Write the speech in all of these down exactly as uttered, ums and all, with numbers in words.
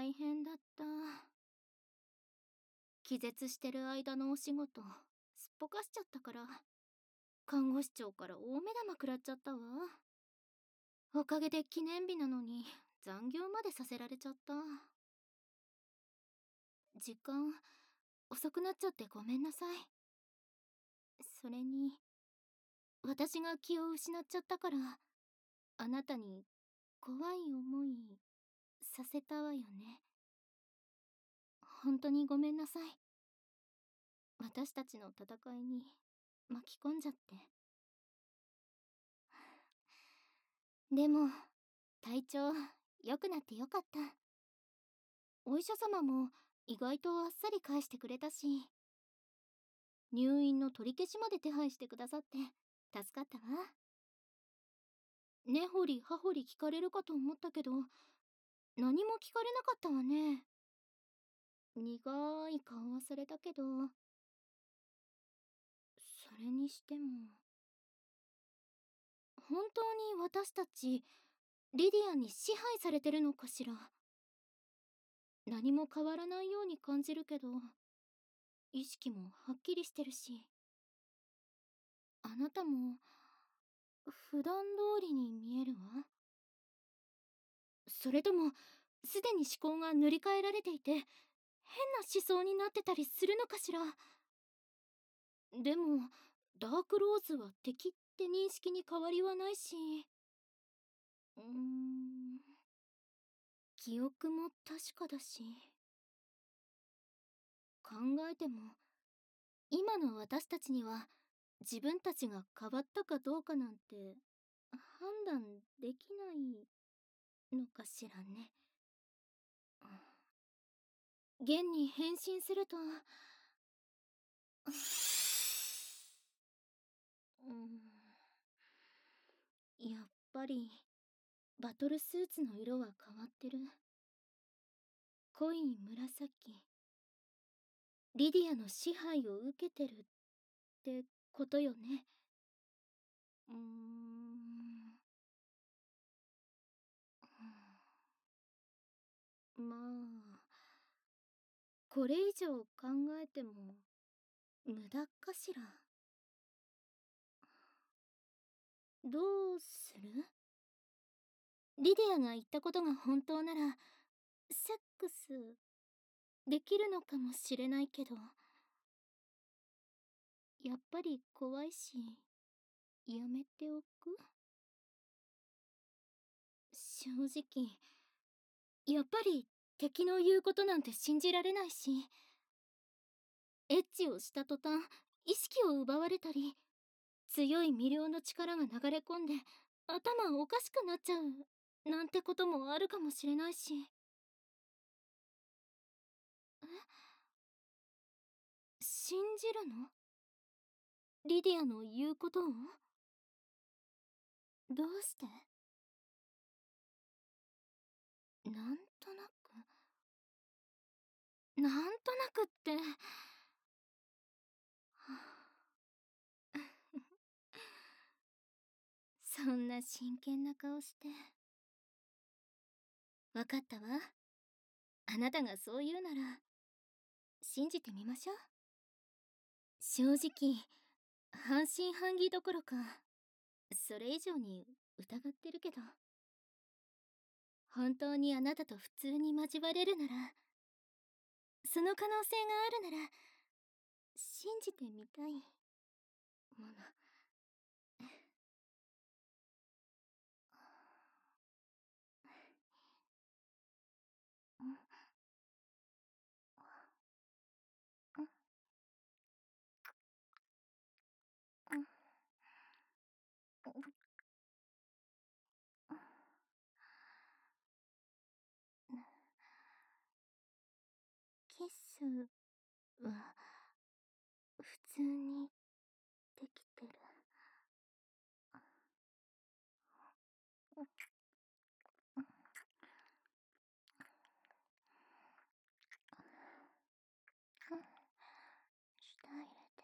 大変だった。気絶してる間のお仕事すっぽかしちゃったから、看護師長から大目玉食らっちゃったわ。おかげで記念日なのに残業までさせられちゃった。時間遅くなっちゃってごめんなさい。それに私が気を失っちゃったから、あなたに怖い思いさせたわよね。本当にごめんなさい。私たちの戦いに巻き込んじゃって。でも体調良くなってよかった。お医者様も意外とあっさり返してくれたし、入院の取り消しまで手配してくださって助かったわ。根掘り葉掘り聞かれるかと思ったけど、何も聞かれなかったわね。苦い顔はされたけど、それにしても本当に私たちリディアに支配されてるのかしら。何も変わらないように感じるけど、意識もはっきりしてるし、あなたも普段通りに見えるわ。それともすでに思考が塗り替えられていて変な思想になってたりするのかしら。でもダークローズは敵って認識に変わりはないし、うーん記憶も確かだし、考えても今の私たちには自分たちが変わったかどうかなんて判断できないのかしらね。現に変身すると、うん、やっぱりバトルスーツの色は変わってる。濃い紫。リディアの支配を受けてるってことよね。うーんまあこれ以上考えても無駄かしら。どうする？リディアが言ったことが本当ならセックスできるのかもしれないけど、やっぱり怖いしやめておく？正直やっぱり敵の言うことなんて信じられないし、エッチをした途端意識を奪われたり、強い魅了の力が流れ込んで頭おかしくなっちゃうなんてこともあるかもしれないし。え、信じるの？リディアの言うことを？どうして？なんとなくなんとなくって、はあそんな真剣な顔して。わかったわ。あなたがそう言うなら信じてみましょう。正直半信半疑どころかそれ以上に疑ってるけど、本当にあなたと普通に交われるなら、その可能性があるなら信じてみたいもの。キスは普通にできてる。舌入れて。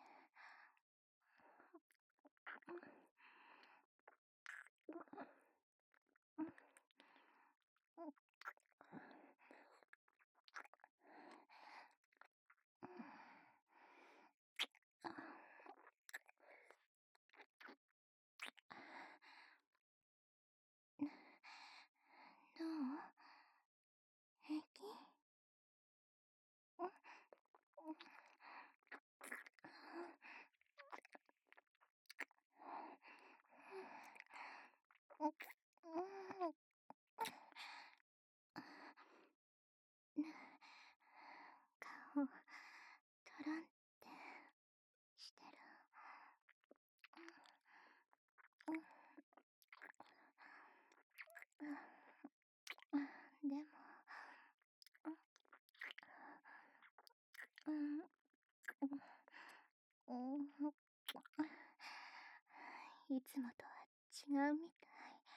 つもとは違うみたい。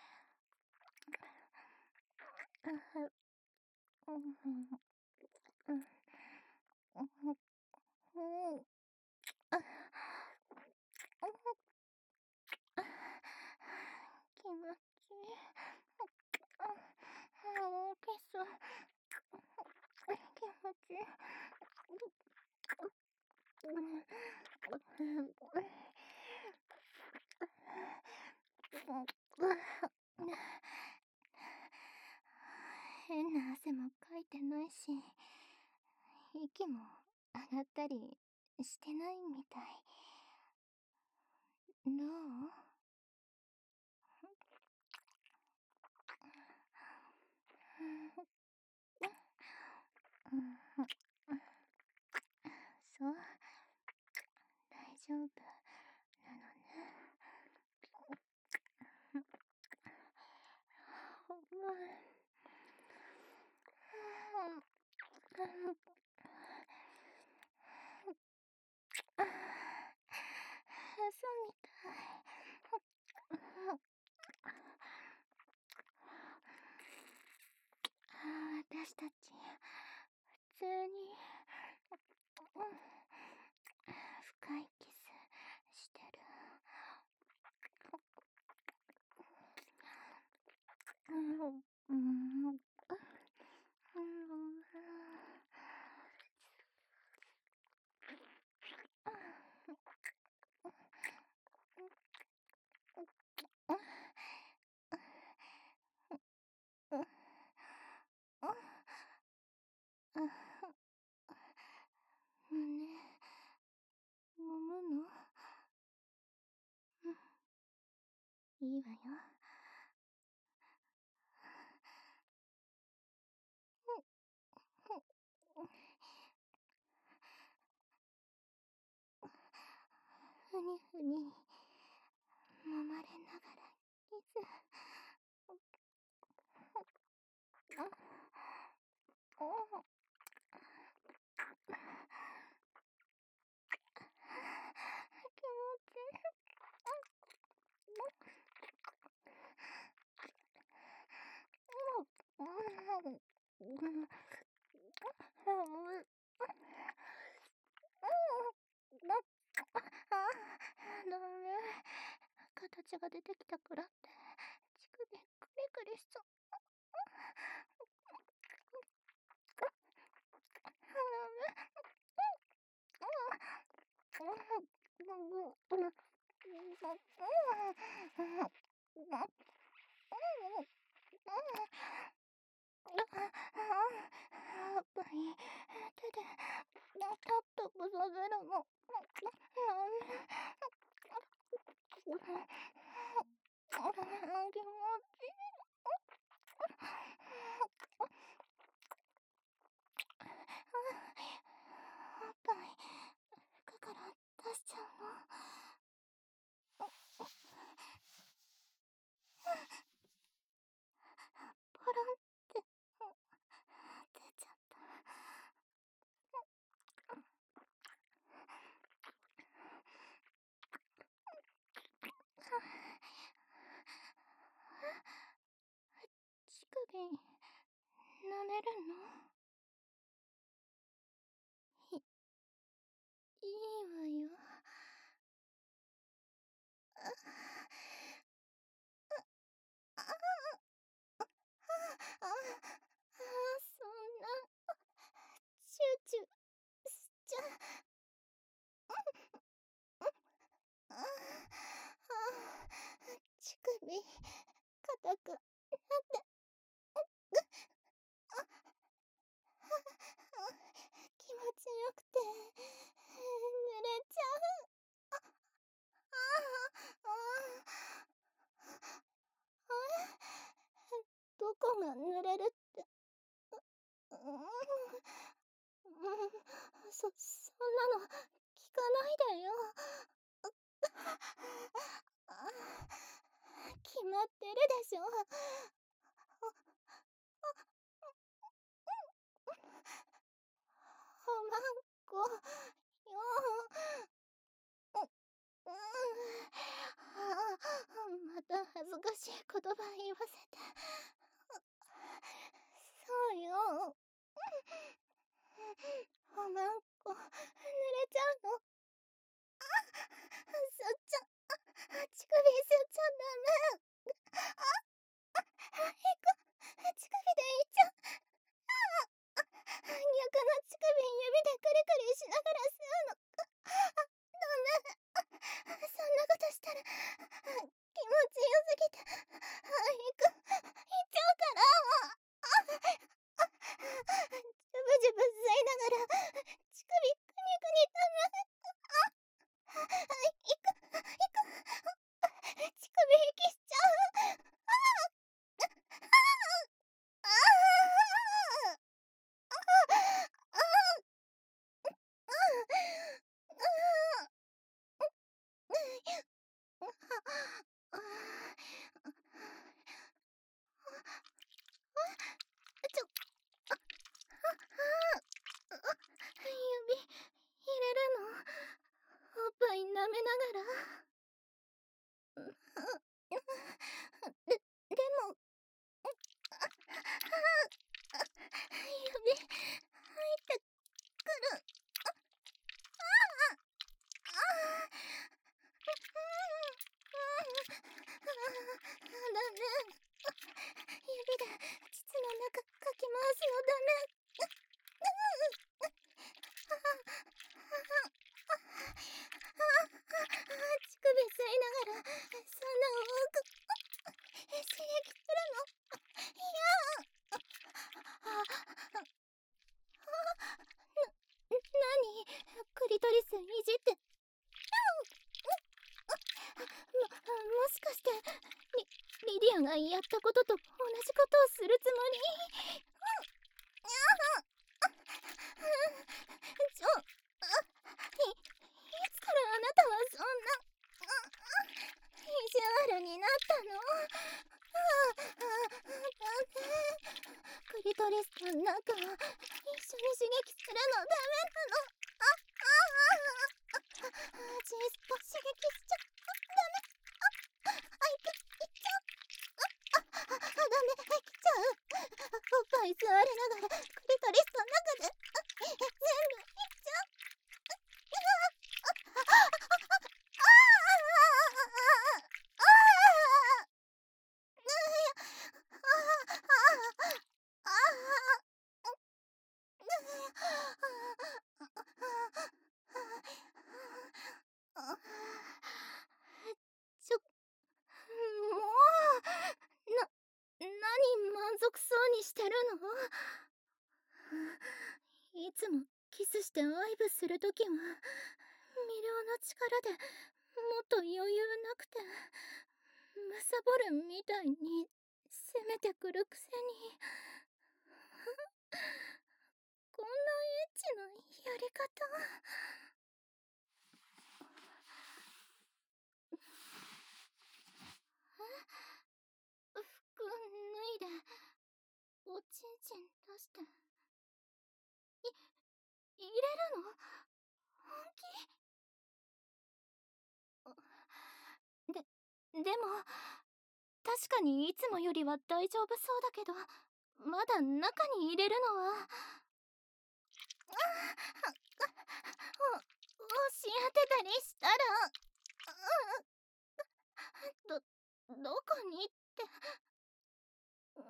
あは、うん、うん、うん、うん、うん、あ、あ、気持ちいい。あ、もうキス、気持ちいい。うん、うん、変な汗もかいてないし、息も上がったりしてないみたい。どう？うん、そう、大丈夫なのね。そうみたい。私たち普通に、うん、深いキスしてる。うん、うん、うん、胸揉むの？いいわよ。ふにふに揉まれながらキス。気持ちいい。ダメ。形が出てきたからって乳首クリクリしちゃう。やっぱり手でタップさせるの。気持ちいい。おっぱい服から出しちゃうの？ポロンって出ちゃった。乳首舐めるの？い、いいわよ。あ、そんな、チューチューしちゃ、あ、あ、乳首、硬くなって、気持ちよくて、濡れちゃう。ああ、ああ、どこが濡れるって、うん、うん、そ、そんなの、聞かないでよ。決まってるでしょ。おまんこよ。うん、 ちょ、あ、あ、あ、あ、指入れるの？おっぱい舐めながら。で、でも、あ、あ、指入ってくる。あ、ああ、ああ、ダメ。指で膣の中かき回すのダメ。乳首吸いながらそんな多く刺激するの嫌。あ、な、何？クリトリスいじって。も、もしかしてリ、リディアがやったことと同じことをするつもり？ちょ、あ、い、いつからあなたはそんな、意地悪になったの？ああ、ダメ。クリトリスと中を一緒に刺激するのダメなの。あ、ああ、あ、G スポ刺激しちゃダメ。あ、あ、いけ、いっちゃう。あ、あ、あ、ダメ、来ちゃう。おっぱい吸われながらクリトリスと中で全部いっちゃう。あ、あ、あ、あ、あ、あ、あ、ちょ、もう、な、何満足そうにしてるの？いつもキスして愛撫するときは魅了の力でもっと余裕なくてむさぼるみたいに攻めてくるくせにこんなエッチなやり方。え？服脱いでおちんちん出してい、入れるの？本気？で、でも確かにいつもよりは大丈夫そうだけどまだ中に入れるのは。あ、お、押し当てたりしたら、ど、どこにって、うん、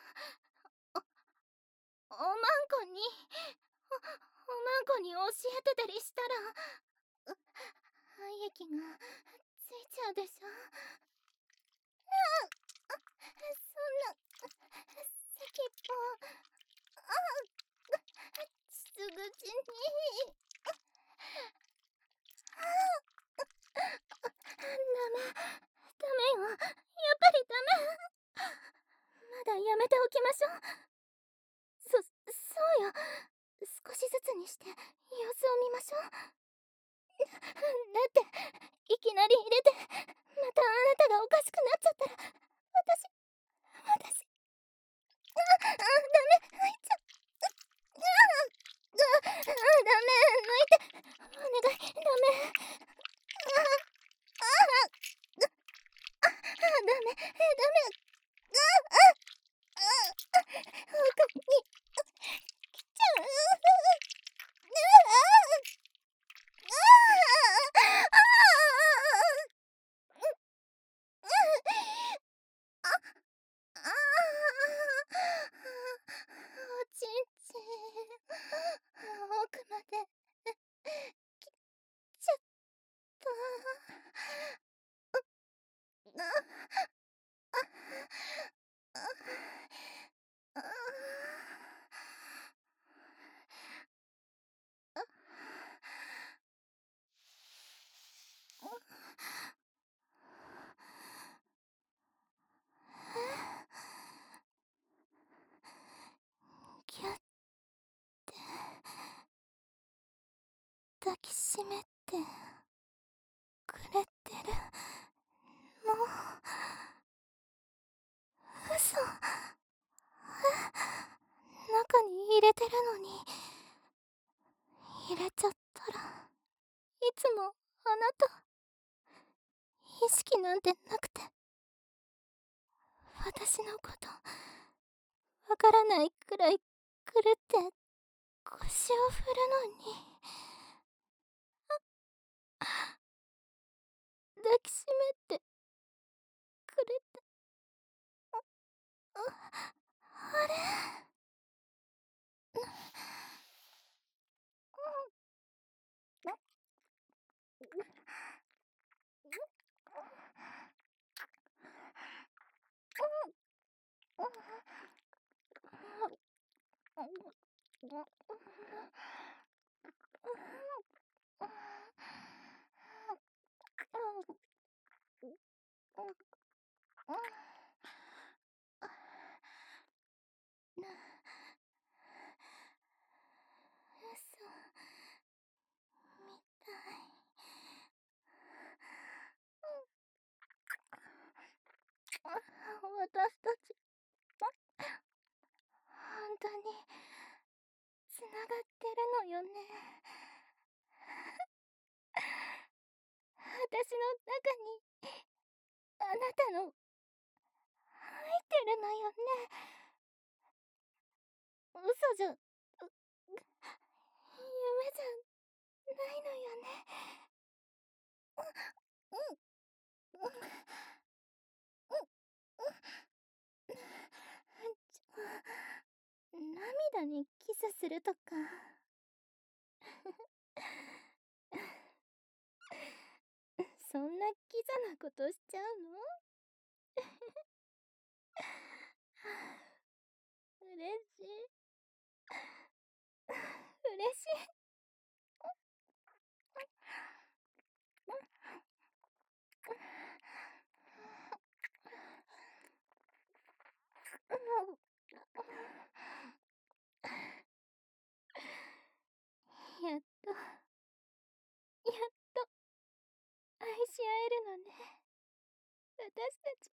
お、おまんこに、お、おまんこに押し当てたりしたら、廃液がついちゃうでしょ。あ、あ、そんな、先っぽ、あ、膣口に。ダメ、ダメよ。やっぱりダメ。まだやめておきましょう。そ、そうよ。少しずつにして様子を見ましょう。だって、いきなり入れて、またあなたがおかしくなっちゃったら、私、私、あ、あ、ダメ、入っちゃう。あ、あ、あ、ダメ、抜いて。お願い、ダメ。あ、あ、あ、あ、ダメ、ダメ。あ、あ、あ、他に来ちゃう。おちんちん奥まで来ちゃった。ギュッて抱きしめてくれてるの？嘘？ れちゃったら、いつもあなた、意識なんてなくて、私のこと、わからないくらい狂って腰を振るのに、抱きしめてくれて、あ、あれ、嘘みたい。私たち、本当につながってるのよね。私の中にあなたの入ってるのよね。嘘じゃ、う夢じゃないのよね。うん、うん、うん、ちょ、涙にキスするとか。そんなキザなことしちゃうの？嬉しい。嬉しい。やっと、やっと愛し合えるのね。私たち。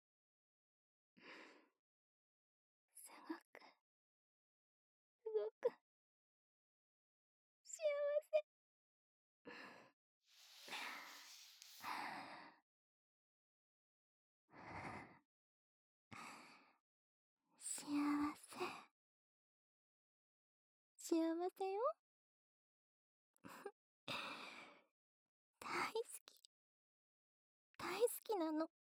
すごく、すごく幸せ。幸せ。幸せよ。大好き。大好きなの。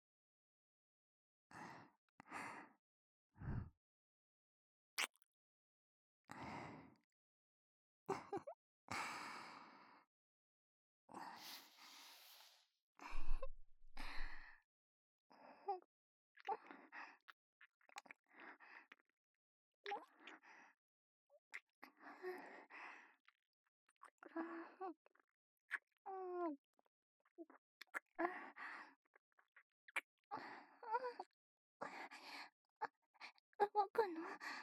動くの？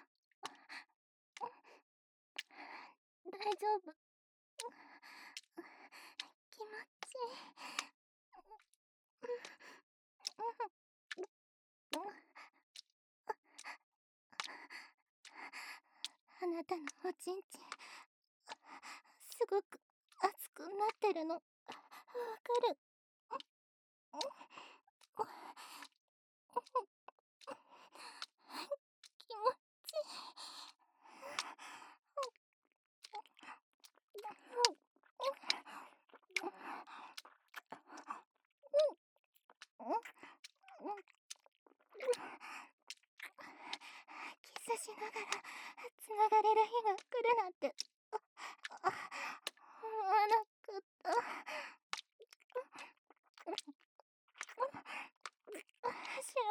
大丈夫。気持ちいい。あなたのおちんちん、すごく熱くなってるの、わかる。気持ちいい。キスしながらつながれる日が来るなんてあ思わなかった。幸せ。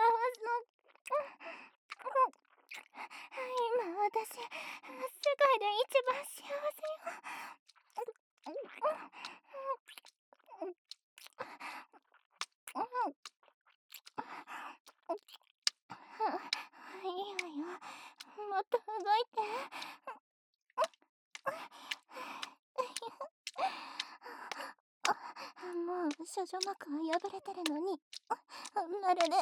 今私世界で一番幸せよ。いいわよ、もっと動いて。もう処女膜は破れてるのに、まるで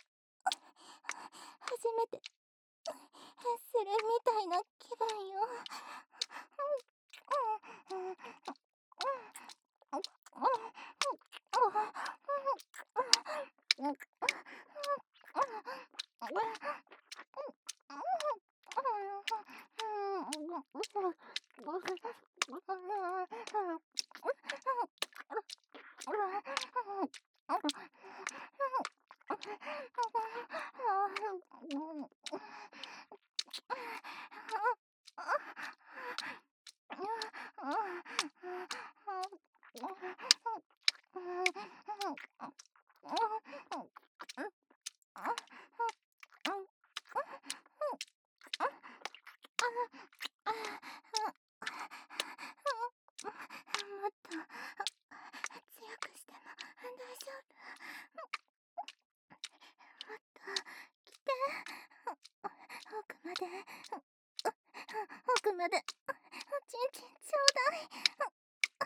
初めてするみたいな気分よ。 奥までおちんちんちょうだい。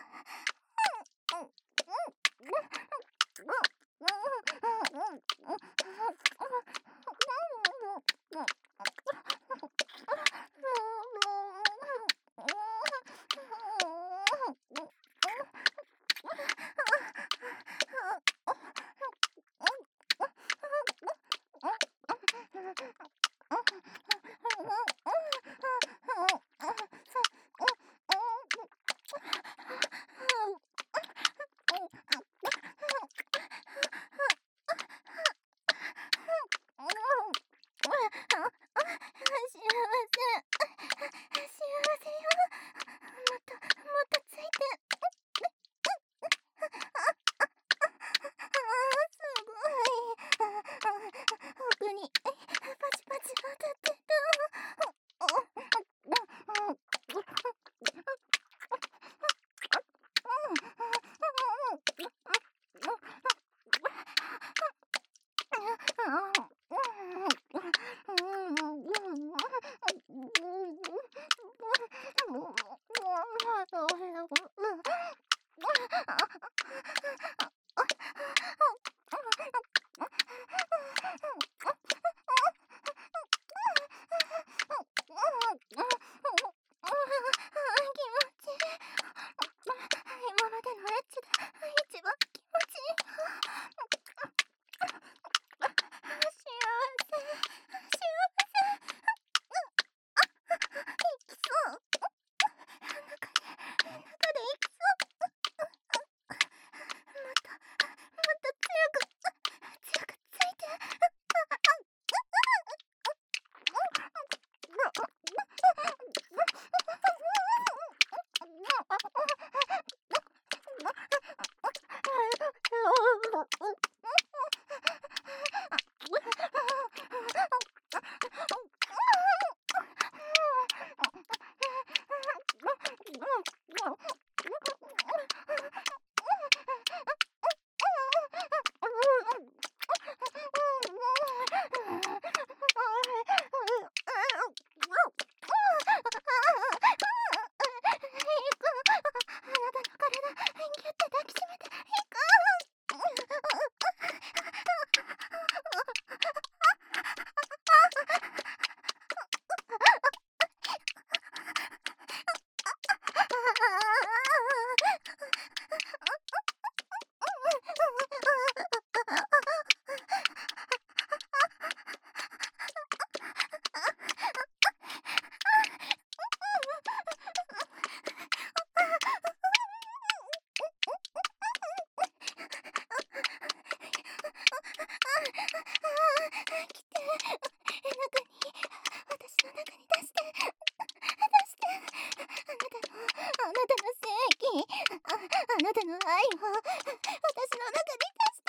あなたの愛を私の中に出して。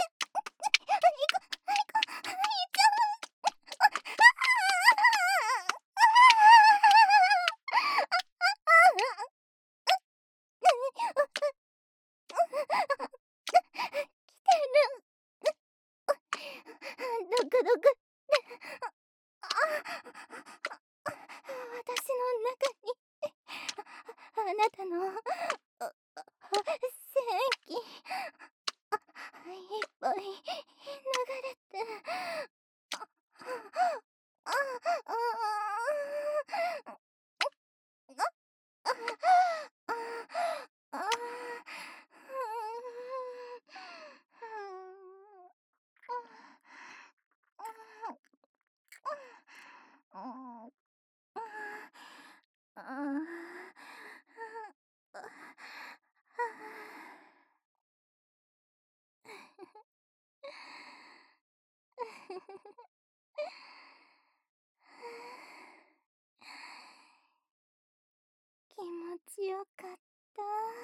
ドクドク。私の中にあなたの精液いっぱい流れて。あ気持ちよかった。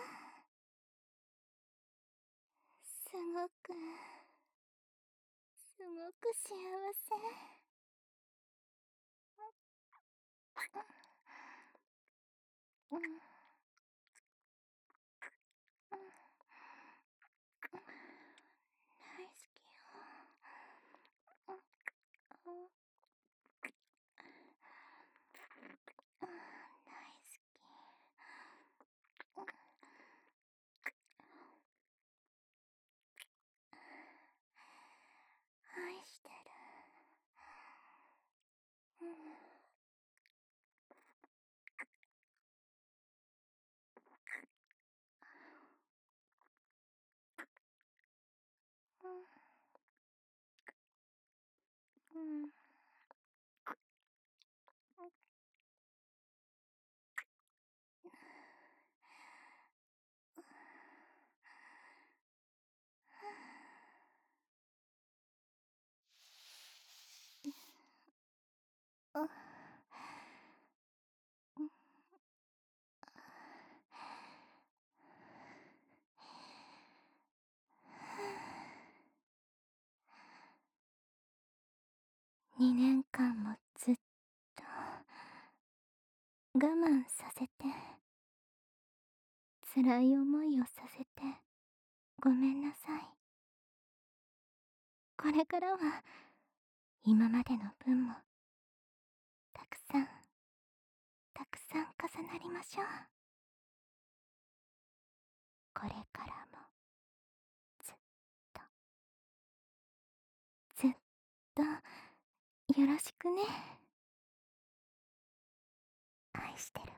すごく、すごく幸せ。うん、うん、大好きよ。うん、うん、大好き。愛してる。うん、うん、うん。うんにねんかんもずっと我慢させて、辛い思いをさせてごめんなさい。これからは今までの分もたくさんたくさん重なりましょう。これからもずっとずっとよろしくね。愛してる。